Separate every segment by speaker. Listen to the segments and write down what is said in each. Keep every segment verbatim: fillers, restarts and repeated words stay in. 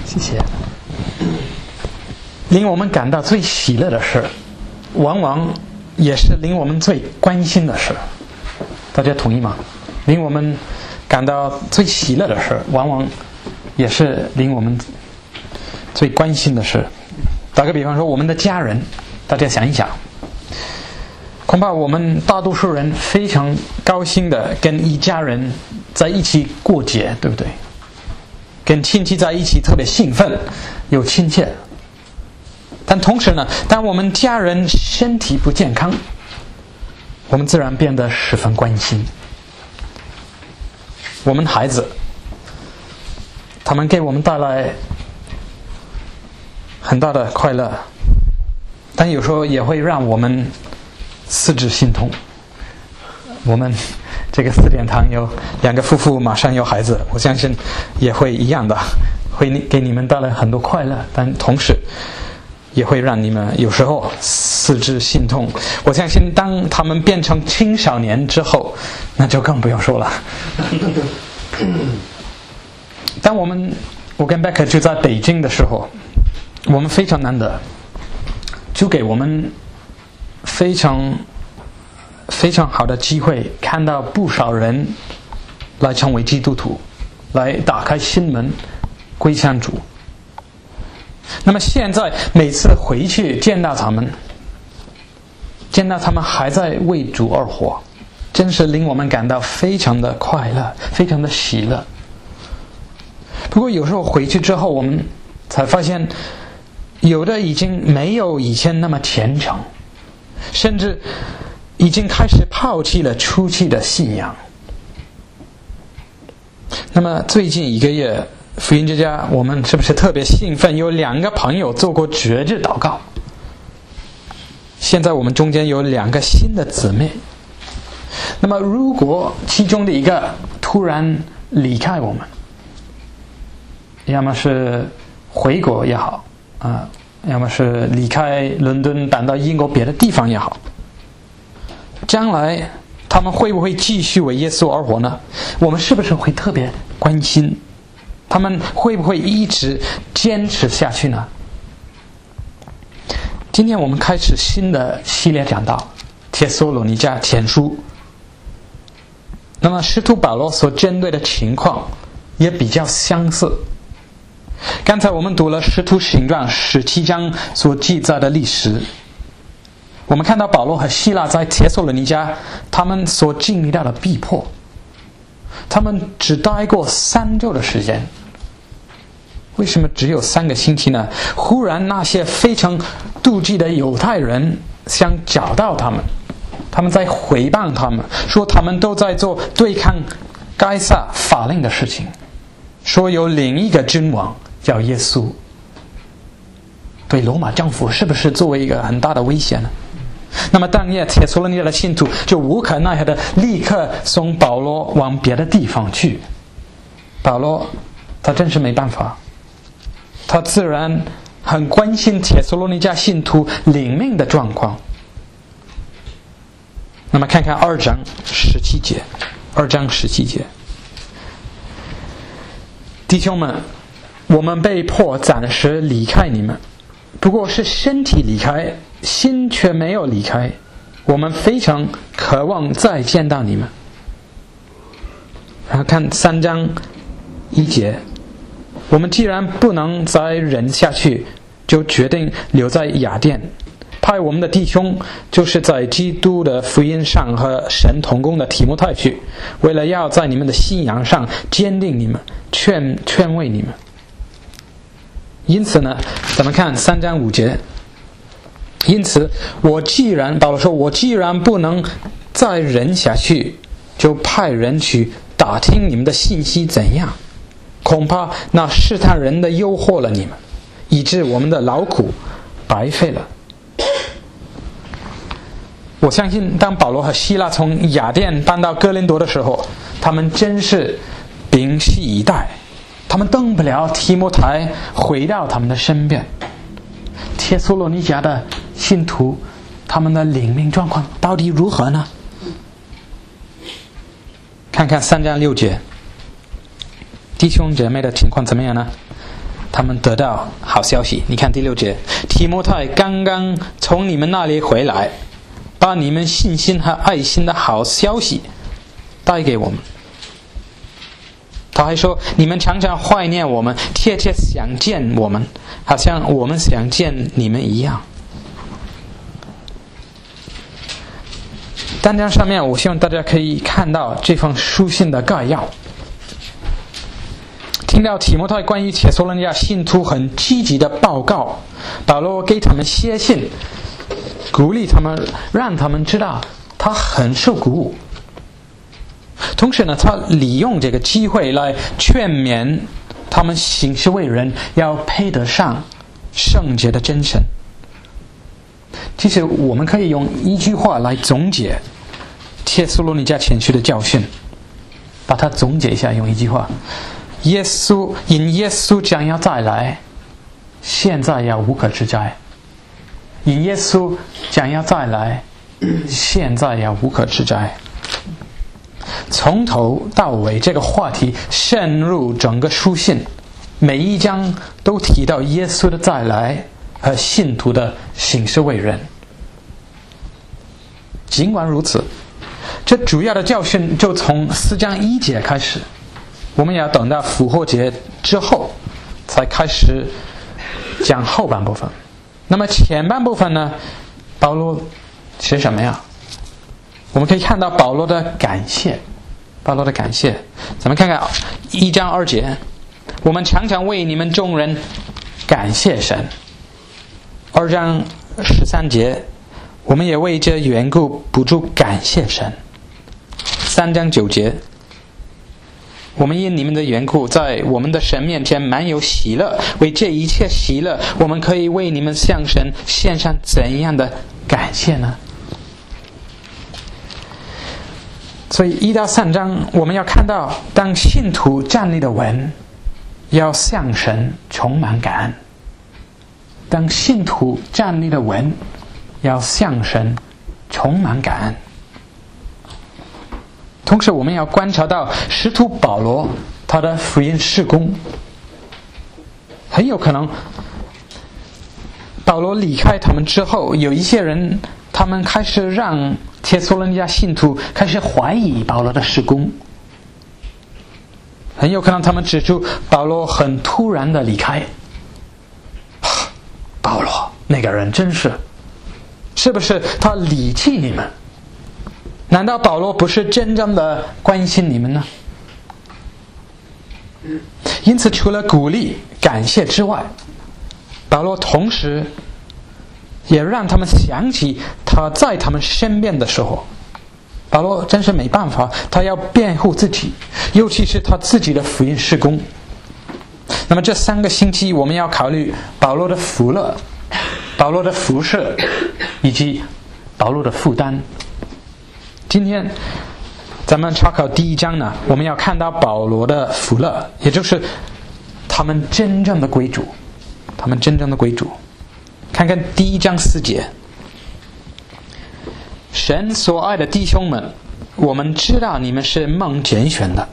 Speaker 1: 谢谢。令我们感到最喜乐的事，往往也是令我们最关心的事。大家同意吗？令我们感到最喜乐的事，往往也是令我们最关心的事。打个比方说，我们的家人，大家想一想，恐怕我们大多数人非常高兴的跟一家人在一起过节，对不对？跟亲戚在一起特别兴奋，有亲切。但同时呢，当我们家人身体不健康，我们自然变得十分关心。我们孩子，他们给我们带来很大的快乐，但有时候也会让我们四肢心痛。我们这个四点堂有两个夫妇马上有孩子，我相信也会一样的，会给你们带来很多快乐，但同时也会让你们有时候四肢心痛。我相信当他们变成青少年之后，那就更不用说了。当我们我跟贝克就在北京的时候，我们非常难得，就给我们非常非常好的机会，看到不少人来成为基督徒，来打开心门归向主。那么现在每次回去见到他们，见到他们还在为主而活，真是令我们感到非常的快乐，非常的喜乐。不过有时候回去之后，我们才发现有的已经没有以前那么虔诚，甚至已经开始抛弃了初期的信仰。那么最近一个月福音之家，我们是不是特别兴奋？有两个朋友做过绝志祷告。现在我们中间有两个新的姊妹。那么如果其中的一个突然离开我们，要么是回国也好啊、呃，要么是离开伦敦搬到英国别的地方也好，将来他们会不会继续为耶稣而活呢？我们是不是会特别关心他们会不会一直坚持下去呢？今天我们开始新的系列讲道，帖撒罗尼迦前书。那么使徒保罗所针对的情况也比较相似。刚才我们读了使徒行传十七章所记载的历史，我们看到保罗和希拉在帖撒罗尼迦他们所经历到的逼迫，他们只待过三周的时间。为什么只有三个星期呢？忽然那些非常妒忌的犹太人想找到他们，他们在诽谤他们，说他们都在做对抗该撒法令的事情，说有另一个君王叫耶稣，对罗马政府是不是作为一个很大的威胁呢？那么当夜帖撒罗尼迦的信徒就无可奈何的立刻送保罗往别的地方去。保罗他真是没办法，他自然很关心帖撒罗尼迦信徒灵命的状况。那么看看二章十七节，二章十七节，弟兄们，我们被迫暂时离开你们，不过是身体离开，心却没有离开。我们非常渴望再见到你们。然后看三章一节，我们既然不能再忍下去，就决定留在雅典，派我们的弟兄，就是在基督的福音上和神同工的提摩太去，为了要在你们的信仰上坚定你们，劝劝慰你们。因此呢，咱们看三章五节，因此我既然保罗说我既然不能再忍下去，就派人去打听你们的信息怎样，恐怕那试探人的诱惑了你们，以致我们的劳苦白费了。我相信当保罗和希拉从雅典搬到哥林多的时候，他们真是屏息以待，他们等不了提摩太回到他们的身边。帖撒罗尼迦的信徒他们的灵命状况到底如何呢？看看三章六节，弟兄姐妹的情况怎么样呢？他他们得到好消息。你看第六节，提摩太刚刚从你们那里回来，把你们信心和爱心的好消息带给我们。他还说，你们常常怀念我们，切切想见我们，好像我们想见你们一样。单张上面我希望大家可以看到这封书信的概要。听到提摩太关于帖撒罗尼迦信徒很积极的报告，保罗给他们写信，鼓励他们，让他们知道他很受鼓舞。同时呢，他利用这个机会来劝勉他们行事为人要配得上圣洁的真神。其实我们可以用一句话来总结帖撒罗尼迦前书的教训，把它总结一下，用一句话：耶稣因耶稣将要再来，现在要无可指摘；因耶稣将要再来，现在要无可指摘。从头到尾，这个话题深入整个书信，每一章都提到耶稣的再来和信徒的行事为人。尽管如此，这主要的教训就从四章一节开始，我们要等到复活节之后才开始讲后半部分。那么前半部分呢，保罗是什么呀？我们可以看到保罗的感谢，保罗的感谢。咱们看看一章二节，我们常常为你们众人感谢神。二章十三节，我们也为这缘故不住感谢神。三章九节，我们因你们的缘故，在我们的神面前满有喜乐，为这一切喜乐，我们可以为你们向神献上怎样的感谢呢？所以一到三章我们要看到，当信徒站立的稳，要向神充满感恩。当信徒站立的稳，要向神充满感恩。同时我们要观察到使徒保罗他的福音事工，很有可能保罗离开他们之后，有一些人他们开始让帖撒罗尼迦信徒开始怀疑保罗的事工，很有可能他们指出保罗很突然的离开。保罗那个人真是，是不是他离弃你们？难道保罗不是真正的关心你们呢？因此除了鼓励感谢之外，保罗同时也让他们想起他在他们身边的时候，保罗真是没办法，他要辩护自己，尤其是他自己的福音事工。那么这三个星期我们要考虑保罗的福乐、保罗的服事以及保罗的负担。今天咱们查考第一章呢，我们要看到保罗的福乐，也就是他们真正的归主，他们真正的归主。看看第一章四节，神所爱的弟兄们，我们知道你们是蒙拣选的。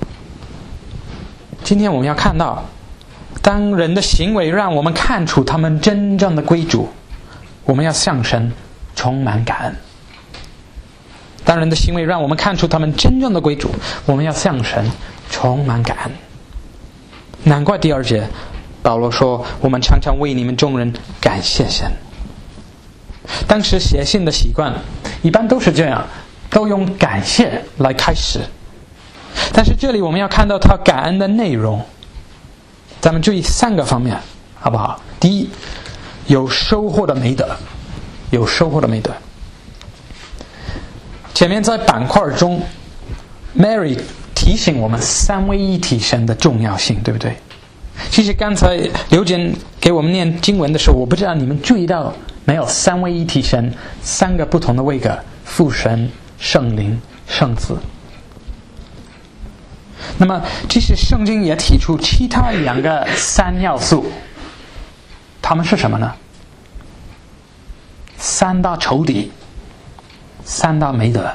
Speaker 1: 今天我们要看到，当人的行为让我们看出他们真正的归主，我们要向神充满感恩。当人的行为让我们看出他们真正的归主，我们要向神充满感恩。难怪第二节保罗说，我们常常为你们众人感谢神。当时写信的习惯一般都是这样，都用感谢来开始。但是这里我们要看到他感恩的内容，咱们注意三个方面，好不好？第一，有收获的美德，有收获的美德。前面在板块中 Mary 提醒我们三位一体神的重要性，对不对？其实刚才刘简给我们念经文的时候，我不知道你们注意到没有，三位一体神三个不同的位格，父神、圣灵、圣子。那么其实圣经也提出其他两个三要素，它们是什么呢？三大仇敌，三大美德。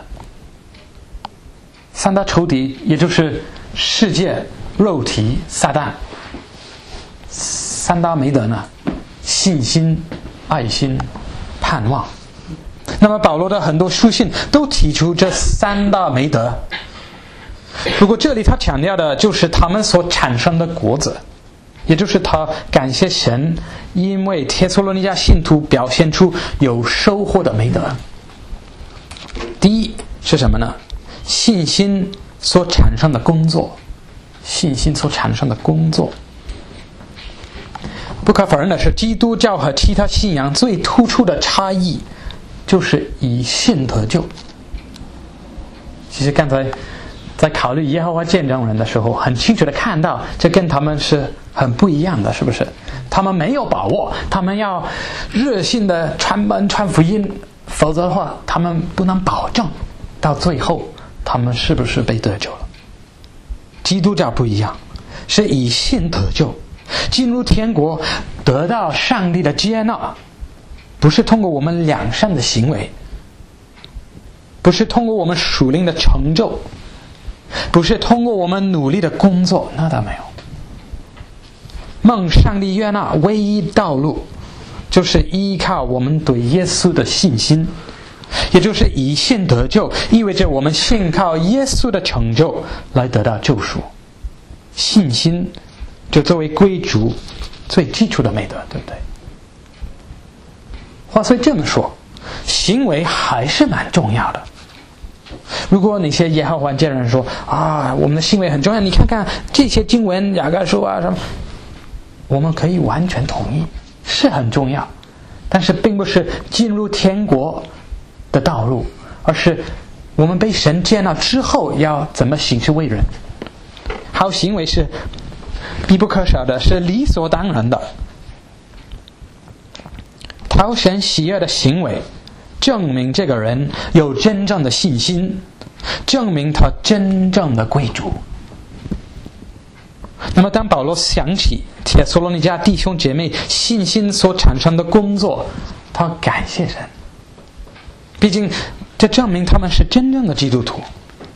Speaker 1: 三大仇敌也就是世界、肉体、撒旦。 三大美德呢？信心、爱心、盼望。那么保罗的很多书信都提出这三大美德。不过这里他强调的就是他们所产生的果子，也就是他感谢神，因为帖撒罗尼迦信徒表现出有收获的美德。第一是什么呢？信心所产生的工作。信心所产生的工作。不可否认的是，基督教和其他信仰最突出的差异就是以信得救。其实刚才在考虑耶和华见证人的时候，很清楚的看到这跟他们是很不一样的，是不是？他们没有把握，他们要热心的传本传福音，否则的话他们不能保证到最后他们是不是被得救了。基督教不一样，是以信得救，进入天国，得到上帝的接纳，不是通过我们良善的行为，不是通过我们属灵的成就，不是通过我们努力的工作，那倒没有。蒙上帝悦纳唯一道路就是依靠我们对耶稣的信心，也就是以信得救，意味着我们信靠耶稣的成就来得到救赎。信心就作为归主最基础的美德，对不对？话虽这么说，行为还是蛮重要的。如果那些耶和华见证人说啊，我们的行为很重要，你看看这些经文雅各书啊什么，我们可以完全同意，是很重要，但是并不是进入天国的道路，而是我们被神接纳之后要怎么行事为人。好行为是必不可少的，是理所当然的。讨神喜悦的行为证明这个人有真正的信心，证明他真正的归主。那么当保罗想起帖撒罗尼迦弟兄姐妹信心所产生的工作，他感谢神，毕竟这证明他们是真正的基督徒。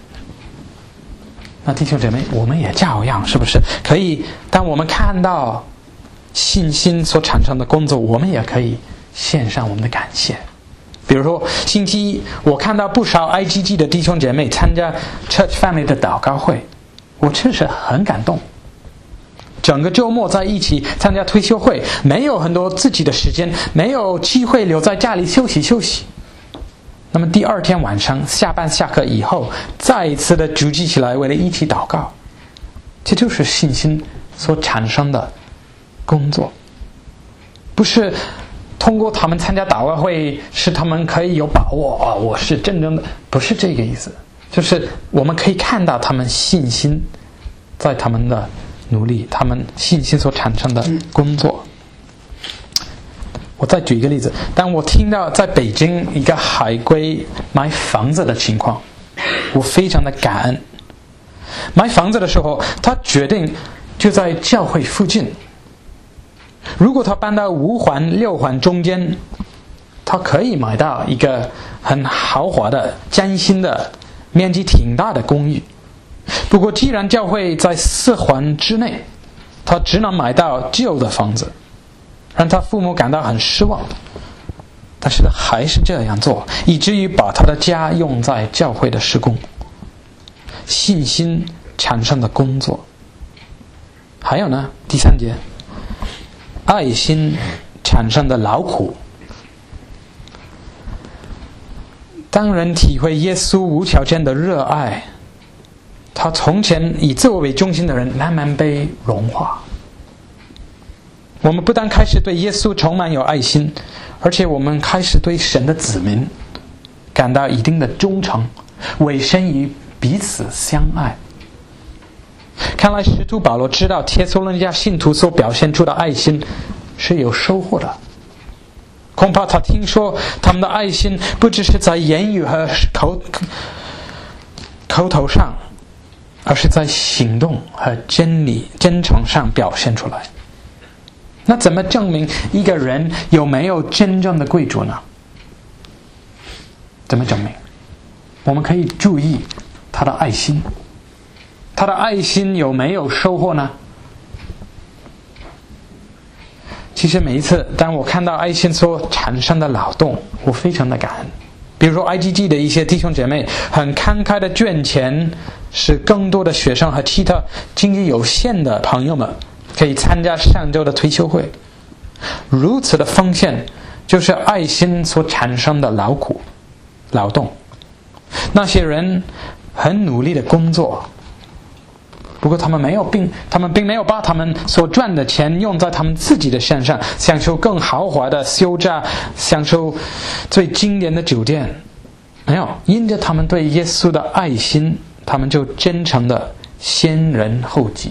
Speaker 1: 那弟兄姐妹，我们也照样，是不是可以当我们看到信心所产生的工作，我们也可以献上我们的感谢。比如说星期一我看到不少 I G G 的弟兄姐妹参加 Church Family 的祷告会，我真是很感动。整个周末在一起参加退休会，没有很多自己的时间，没有机会留在家里休息休息。那么第二天晚上下班下课以后，再一次的聚集起来，为了一起祷告。这就是信心所产生的工作，不是通过他们参加祷告会使他们可以有把握啊，我是真正的，不是这个意思。就是我们可以看到他们信心在他们的努力，他们信心所产生的工作。我再举一个例子，当我听到在北京一个海归买房子的情况，我非常的感恩。买房子的时候，他决定就在教会附近。如果他搬到五环六环中间，他可以买到一个很豪华的崭新的面积挺大的公寓。不过既然教会在四环之内，他只能买到旧的房子，让他父母感到很失望。但是他还是这样做，以至于把他的家用在教会的施工。信心产生的工作。还有呢，第三节，爱心产生的劳苦。当人体会耶稣无条件的热爱，他从前以自我为中心的人慢慢被融化。我们不但开始对耶稣充满有爱心，而且我们开始对神的子民感到一定的忠诚，委身于彼此相爱。看来使徒保罗知道帖撒罗尼迦信徒所表现出的爱心是有收获的。恐怕他听说他们的爱心不只是在言语和口口头上，而是在行动和真理真诚上表现出来。那怎么证明一个人有没有真正的归主呢？怎么证明？我们可以注意他的爱心，他的爱心有没有收获呢？ 其实每一次当我看到爱心所产生的劳动，我非常的感恩。比如说 I G G 的一些弟兄姐妹很慷慨的捐钱，使更多的学生和其他经济有限的朋友们可以参加上周的退休会。如此的奉献就是爱心所产生的劳苦劳动。那些人很努力的工作，不过他们没有并他们并没有把他们所赚的钱用在他们自己的身上，享受更豪华的休假，享受最经典的酒店。没有，因着他们对耶稣的爱心，他们就真诚的先人后己。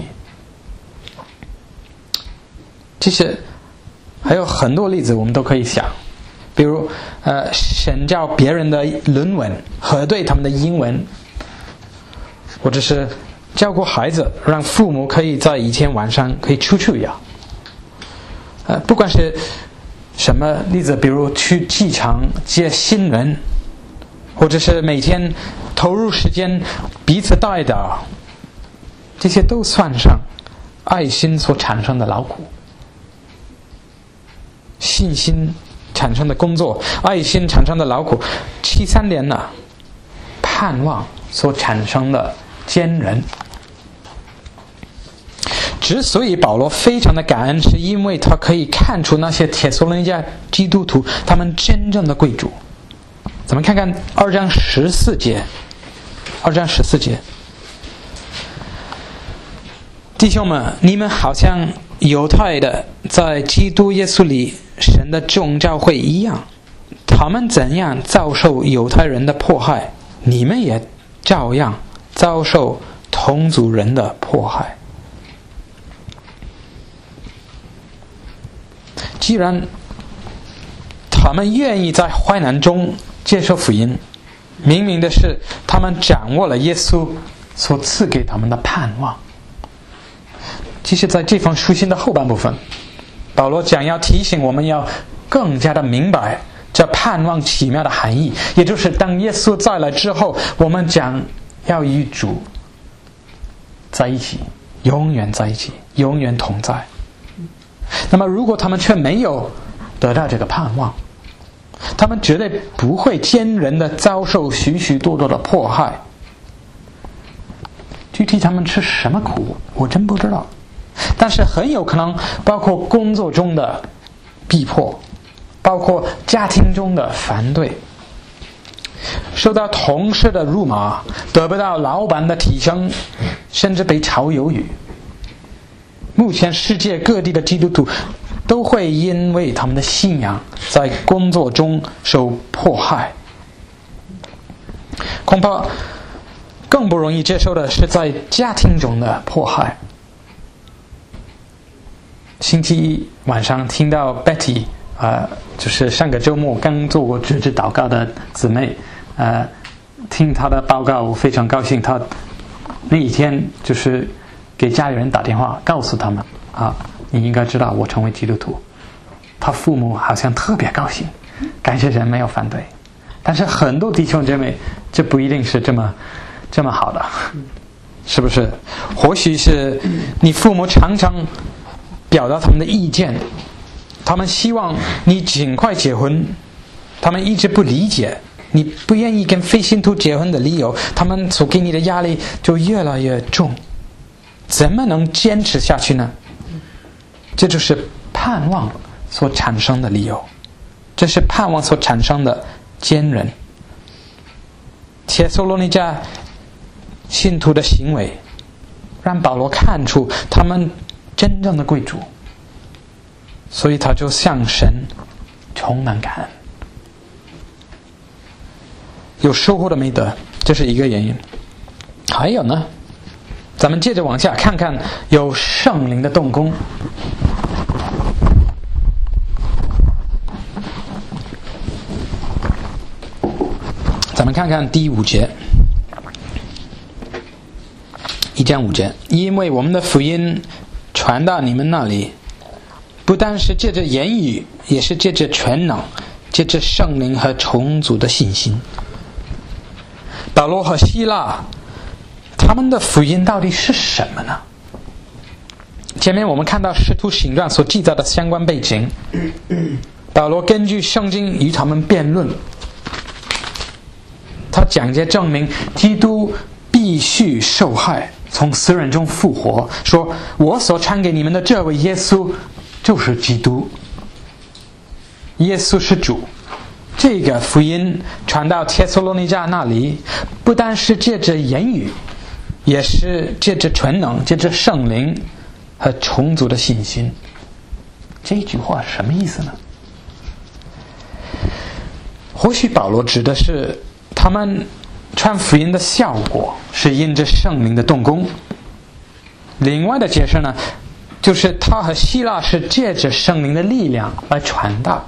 Speaker 1: 其实还有很多例子我们都可以想，比如呃，审教别人的论文，核对他们的英文，或者是教过孩子，让父母可以在一天晚上可以出去呀。呃，不管是什么例子，比如去机场接新人，或者是每天投入时间彼此带导，这些都算上爱心所产生的劳苦。信心产生的工作，爱心产生的劳苦，第三点呢，盼望所产生的坚韧。之所以保罗非常的感恩，是因为他可以看出那些帖撒罗尼迦基督徒他们真正的贵族。咱们看看二章十四节，二章十四节，弟兄们，你们好像犹太的在基督耶稣里神的众教会一样，他们怎样遭受犹太人的迫害，你们也照样遭受同族人的迫害。既然他们愿意在患难中接受福音，明明的是他们掌握了耶稣所赐给他们的盼望。其实在这封书信的后半部分，保罗讲要提醒我们要更加的明白这盼望奇妙的含义，也就是当耶稣再来之后，我们将要与主在一起，永远在一起，永远同在。那么如果他们却没有得到这个盼望，他们绝对不会坚韧的遭受许许多多的迫害。具体他们吃什么苦我真不知道，但是很有可能包括工作中的逼迫，包括家庭中的反对，受到同事的辱骂，得不到老板的提升，甚至被炒鱿鱼。目前世界各地的基督徒都会因为他们的信仰在工作中受迫害。恐怕更不容易接受的是在家庭中的迫害。星期一晚上听到 Betty 呃，就是上个周末刚做过直至祷告的姊妹，呃，听她的报告，我非常高兴。她那一天就是给家里人打电话，告诉他们啊，你应该知道我成为基督徒。他父母好像特别高兴，感谢神没有反对。但是很多弟兄姐妹，这不一定是这么这么好的，是不是？或许是你父母常常表达他们的意见，他们希望你尽快结婚，他们一直不理解你不愿意跟非信徒结婚的理由，他们所给你的压力就越来越重。怎么能坚持下去呢？这就是盼望所产生的理由，这是盼望所产生的坚韧。帖撒罗尼迦信徒的行为让保罗看出他们真正的贵族，所以他就向神充满感恩。有收获的没得，这是一个原因。还有呢，咱们接着往下看看有圣灵的动工。咱们看看第五节，一章五节，因为我们的福音传到你们那里，不单是借着言语，也是借着全能，借着圣灵和充足的信心。保罗和希腊他们的福音到底是什么呢？ 前面我们看到使徒行传所记载的相关背景，保罗根据圣经与他们辩论，他讲解证明基督必须受害，从死人中复活，说我所传给你们的这位耶稣就是基督，耶稣是主。这个福音传到帖撒罗尼迦那里，不单是借着言语，也是借着全能，借着圣灵和充足的信心。这句话什么意思呢？或许保罗指的是他们传福音的效果是因着圣灵的动工。另外的解释呢，就是他和希腊是借着圣灵的力量来传道。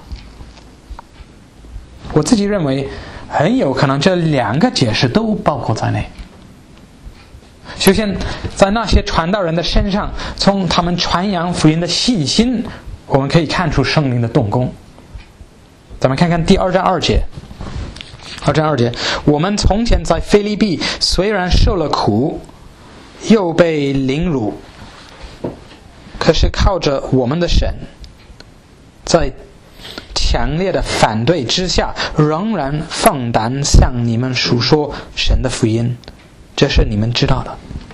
Speaker 1: 我自己认为很有可能这两个解释都包括在内。首先，在那些传道人的身上，从他们传扬福音的信心，我们可以看出圣灵的动工。咱们看看第二章二节。二章二节，我们从前在腓立比虽然受了苦，又被凌辱，可是靠着我们的神，在强烈的反对之下，仍然放胆向你们述说神的福音，这是你们知道的。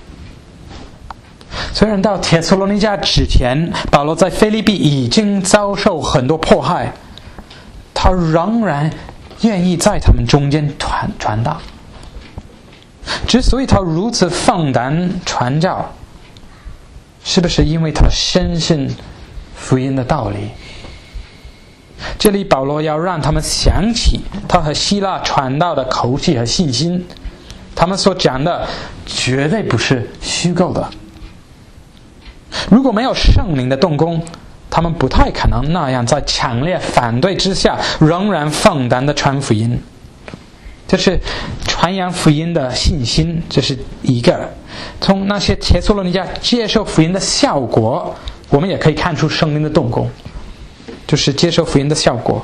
Speaker 1: 虽然到帖撒罗尼迦之前，保罗在腓立比已经遭受很多迫害，他仍然愿意在他们中间传传道。之所以他如此放胆传教，是不是因为他深信福音的道理？这里保罗要让他们想起他和希腊传道的口气和信心，他们所讲的绝对不是虚构的。如果没有圣灵的动工，他们不太可能那样在强烈反对之下仍然放胆的传福音。这是传扬福音的信心，这是一个。从那些帖撒罗尼迦接受福音的效果，我们也可以看出圣灵的动工，就是接受福音的效果。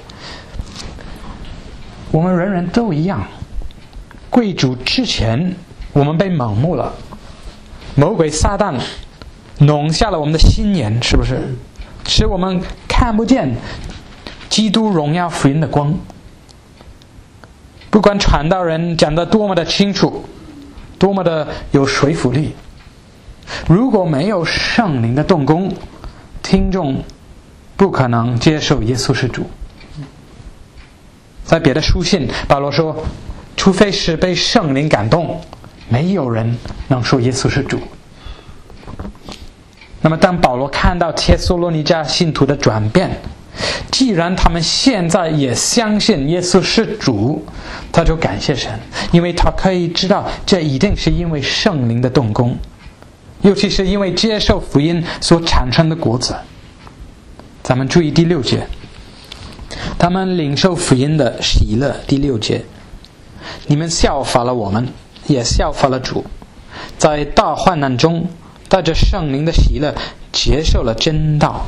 Speaker 1: 我们人人都一样，归主之前我们被蒙目了，魔鬼撒旦弄下了我们的心眼，是不是？使我们看不见基督荣耀福音的光。不管传道人讲得多么的清楚，多么的有说服力，如果没有圣灵的动工，听众不可能接受耶稣是主。在别的书信，保罗说，除非是被圣灵感动，没有人能说耶稣是主。那么当保罗看到帖撒罗尼迦信徒的转变，既然他们现在也相信耶稣是主，他就感谢神，因为他可以知道这一定是因为圣灵的动工，尤其是因为接受福音所产生的果子。咱们注意第六节，他们领受福音的喜乐。第六节，你们效法了我们，也效法了主，在大患难中带着圣灵的喜乐接受了真道。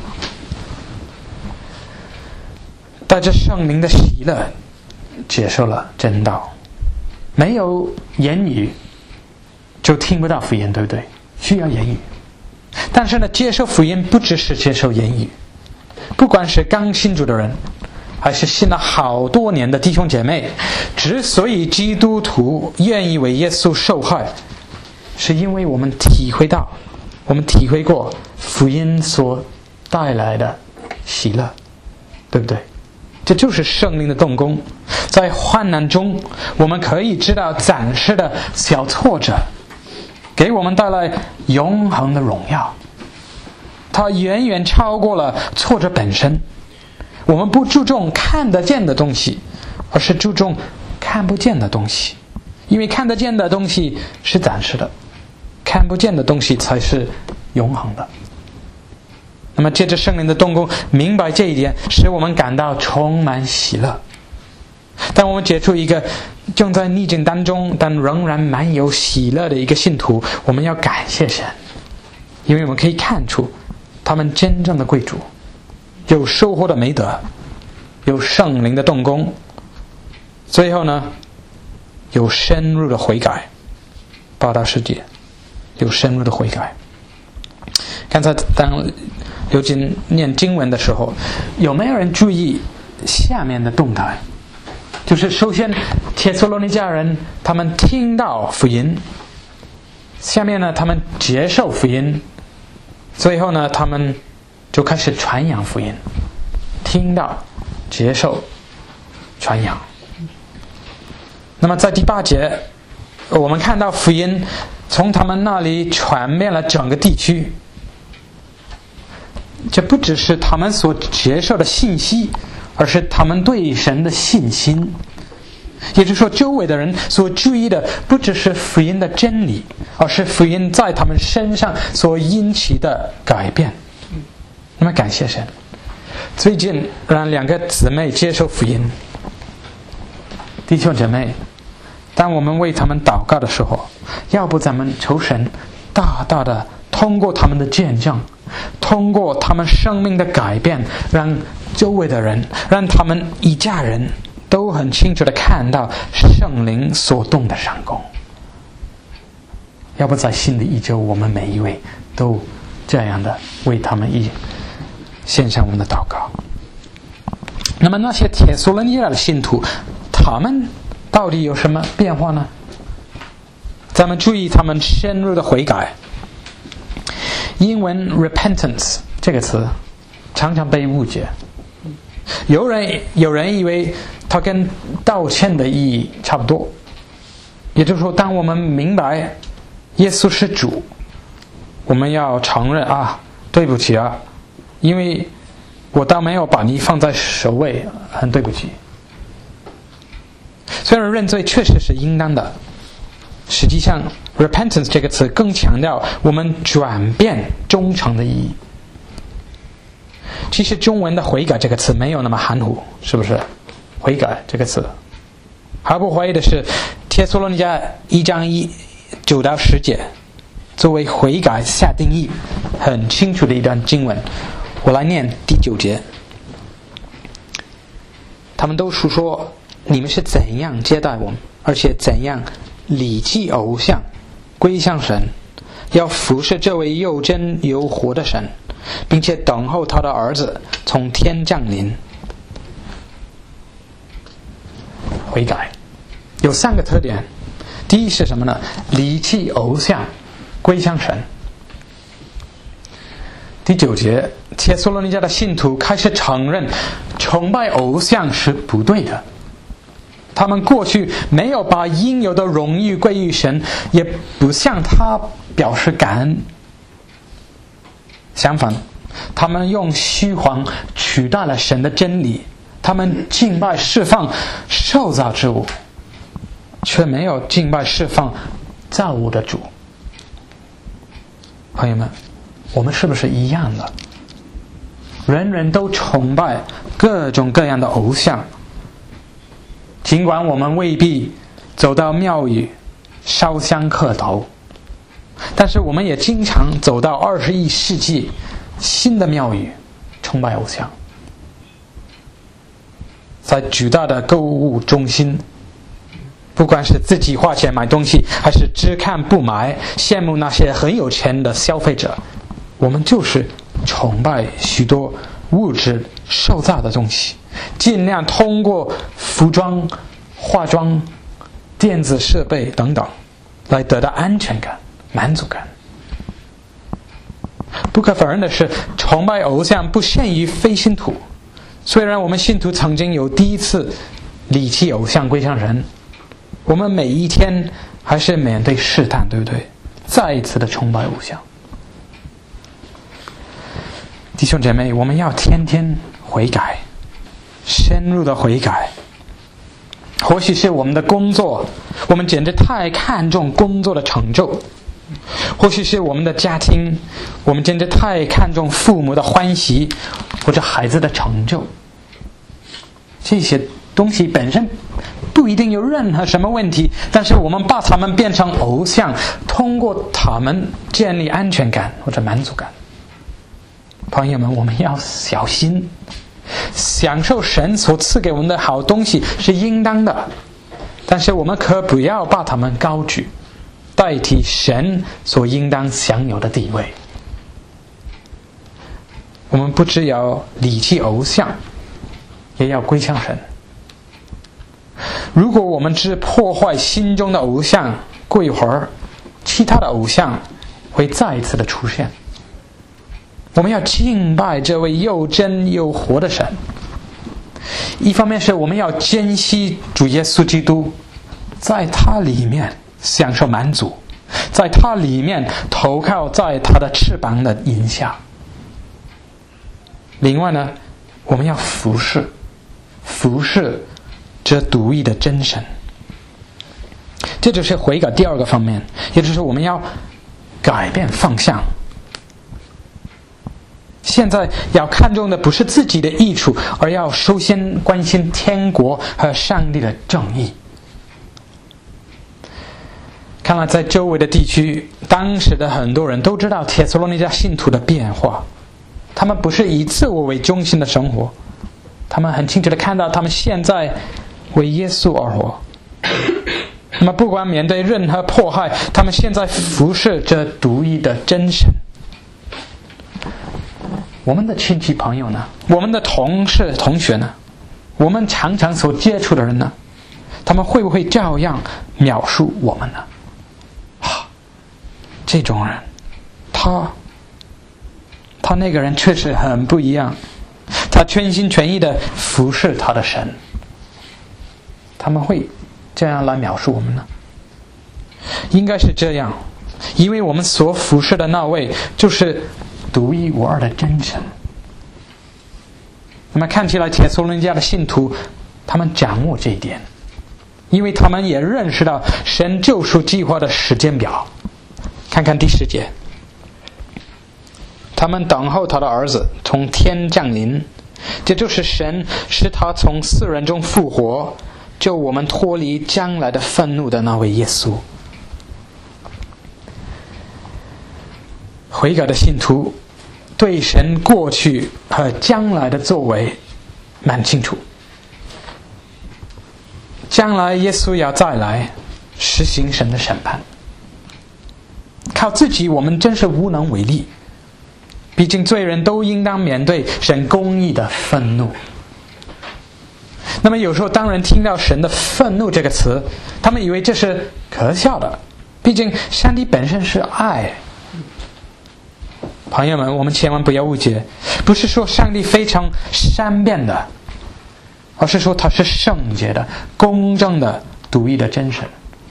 Speaker 1: 带着圣灵的喜乐接受了真道。没有言语就听不到福音，对不对？需要言语。但是呢，接受福音不只是接受言语，不管是刚信主的人，还是信了好多年的弟兄姐妹，之所以基督徒愿意为耶稣受害，是因为我们体会到，我们体会过福音所带来的喜乐，对不对？这就是圣灵的动工。在患难中，我们可以知道暂时的小挫折给我们带来永恒的荣耀，它远远超过了挫折本身。我们不注重看得见的东西，而是注重看不见的东西，因为看得见的东西是暂时的，看不见的东西才是永恒的。那么借着圣灵的动工，明白这一点，使我们感到充满喜乐。当我们接触一个正在逆境当中但仍然蛮有喜乐的一个信徒，我们要感谢神，因为我们可以看出他们真正的归主，有收获的美德，有圣灵的动工，最后呢，有深入的悔改，报答世界，有深入的悔改。 刚才当刘金念经文的时候，有没有人注意下面的动态？就是首先帖撒罗尼迦人他们听到福音，下面呢他们接受福音，最后呢他们就开始传扬福音。听到、接受、传扬。那么在第八节，我们看到福音从他们那里传遍了整个地区。这不只是他们所接受的信息，而是他们对神的信心。也就是说，周围的人所注意的不只是福音的真理，而是福音在他们身上所引起的改变。那么感谢神，最近让两个姊妹接受福音。弟兄姐妹，当我们为他们祷告的时候，要不咱们求神大大的通过他们的见证，通过他们生命的改变，让周围的人，让他们一家人都很清楚的看到圣灵所动的闪光。要不在新的一周，我们每一位都这样的为他们一献上我们的祷告。那么那些帖撒罗尼迦的信徒，他们到底有什么变化呢？咱们注意他们深入的悔改。英文 repentance 这个词常常被误解，有人有人以为它跟道歉的意义差不多。也就是说，当我们明白耶稣是主，我们要承认啊，对不起啊，因为我倒没有把你放在首位，很对不起。虽然认罪确实是应当的，实际上 repentance 这个词更强调我们转变忠诚的意义。其实中文的悔改这个词没有那么含糊，是不是？悔改这个词毫不怀疑的是帖撒罗尼迦一章一九到十节作为悔改下定义很清楚的一段经文。我来念第九节。他们都述说你们是怎样接待我们，而且怎样离弃偶像归向神，要服侍这位又真又活的神，并且等候他的儿子从天降临。悔改有三个特点。第一是什么呢？离弃偶像归向神。第九节，帖撒罗尼迦的信徒开始承认崇拜偶像是不对的。他们过去没有把应有的荣誉归于神，也不向他表示感恩。相反，他们用虚谎取代了神的真理，他们敬拜释放受造之物，却没有敬拜释放造物的主。朋友们，我们是不是一样的？人人都崇拜各种各样的偶像，尽管我们未必走到庙宇烧香磕头，但是我们也经常走到二十一世纪新的庙宇崇拜偶像。在巨大的购物中心，不管是自己花钱买东西，还是只看不买，羡慕那些很有钱的消费者，我们就是崇拜许多物质受造的东西，尽量通过服装、化妆、电子设备等等来得到安全感、满足感。不可否认的是，崇拜偶像不限于非信徒。虽然我们信徒曾经有第一次离弃偶像归向神，我们每一天还是面对试探，对不对？再一次的崇拜偶像。弟兄姐妹，我们要天天悔改，深入的悔改。或许是我们的工作，我们简直太看重工作的成就；或许是我们的家庭，我们简直太看重父母的欢喜或者孩子的成就。这些东西本身不一定有任何什么问题，但是我们把它们变成偶像，通过它们建立安全感或者满足感。朋友们，我们要小心，享受神所赐给我们的好东西是应当的，但是我们可不要把它们高举，代替神所应当享有的地位。 我们不只要离弃偶像，也要归向神。如果我们只破坏心中的偶像，过一会儿其他的偶像会再一次的出现。我们要敬拜这位又真又活的神。一方面是我们要珍惜主耶稣基督，在他里面享受满足，在他里面投靠在他的翅膀的荫下。另外呢，我们要服侍服侍这独一的真神。这就是悔改第二个方面，也就是我们要改变方向。现在要看重的不是自己的益处，而要首先关心天国和上帝的正义。看来在周围的地区，当时的很多人都知道帖撒罗尼迦信徒的变化，他们不是以自我为中心的生活，他们很清楚地看到他们现在为耶稣而活。那么不管面对任何迫害，他们现在服侍这独一的真神。我们的亲戚朋友呢？我们的同事同学呢？我们常常所接触的人呢？他们会不会照样描述我们呢？啊，这种人，他他那个人确实很不一样，他全心全意的服侍他的神。他们会这样来描述我们呢？应该是这样，因为我们所服侍的那位就是独一无二的真神。那么看起来帖撒罗尼迦的信徒他们掌握这一点，因为他们也认识到神救赎计划的时间表。看看第十节，他们等候他的儿子从天降临，这就是神使他从死人中复活，救我们脱离将来的愤怒的那位耶稣。悔改的信徒对神过去和将来的作为蛮清楚。将来耶稣要再来实行神的审判，靠自己我们真是无能为力，毕竟罪人都应当面对神公义的愤怒。那么有时候当人听到神的愤怒这个词，他们以为这是可笑的，毕竟上帝本身是爱。朋友们，我们千万不要误解，不是说上帝非常善变的，而是说他是圣洁的、公正的、独一的真神。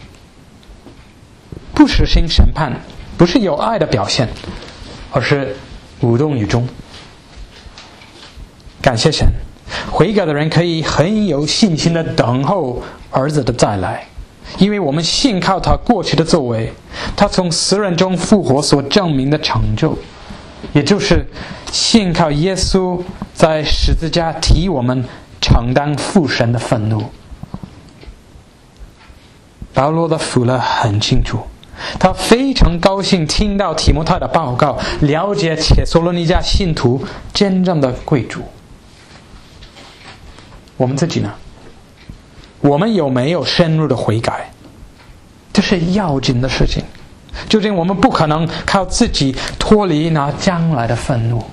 Speaker 1: 不实行审判不是有爱的表现，而是无动于衷。感谢神，悔改的人可以很有信心的等候儿子的再来，因为我们信靠他过去的作为，他从死人中复活所证明的成就，也就是信靠耶稣在十字架替我们承担父神的愤怒。保罗的福了很清楚，他非常高兴听到提摩太的报告，了解帖撒罗尼迦信徒真正的贵主。我们自己呢？我们有没有深入的悔改？这是要紧的事情。究竟我们不可能靠自己脱离那将来的愤怒。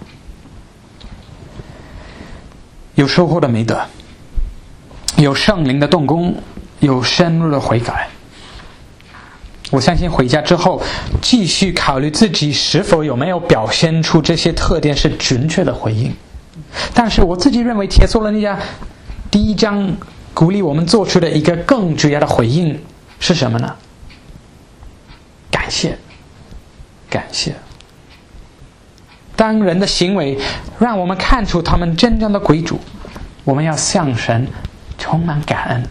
Speaker 1: 有收获的美德，有圣灵的动工，有深入的悔改。我相信回家之后继续考虑自己是否有没有表现出这些特点是准确的回应。但是我自己认为帖撒罗尼迦第一章鼓励我们做出的一个更主要的回应是什么呢？感谢，感谢。当人的行为让我们看出他们真正的归主，我们要向神充满感恩。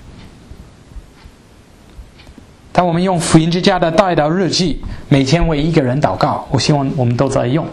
Speaker 1: 当我们用福音之家的代祷日记，每天为一个人祷告，我希望我们都在用。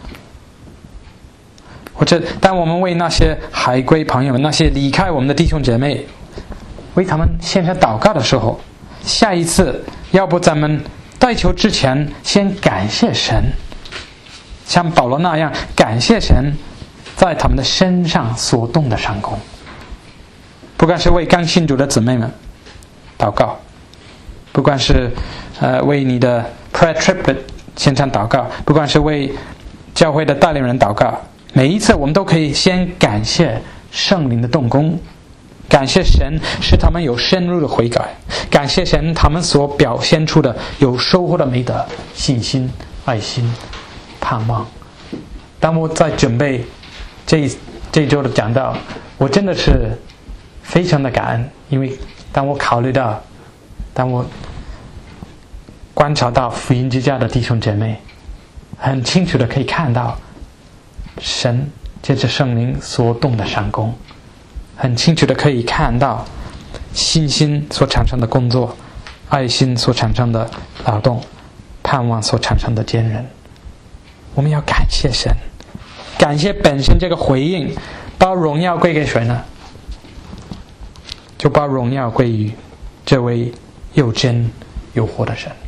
Speaker 1: 或者当我们为那些海归朋友们，那些离开我们的弟兄姐妹，为他们献上祷告的时候，下一次要不咱们代求之前先感谢神，像保罗那样感谢神在他们的身上所动的善功。不管是为刚信主的姊妹们祷告，不管是呃为你的 prayer triplet 献上祷告，不管是为教会的带领人祷告， 每一次我们都可以先感谢圣灵的动工，感谢神使他们有深入的悔改，感谢神他们所表现出的有收获的美德，信心、爱心、盼望。当我在准备这这周的讲道，我真的是非常的感恩，因为当我考虑到，当我观察到福音之家的弟兄姐妹，很清楚的可以看到神借着圣灵所动的闪功，很清楚的可以看到信心所产生的工作，爱心所产生的劳动，盼望所产生的坚韧。我们要感谢神，感谢本身这个回应，把荣耀归给谁呢？就把荣耀归于这位又真又活的神。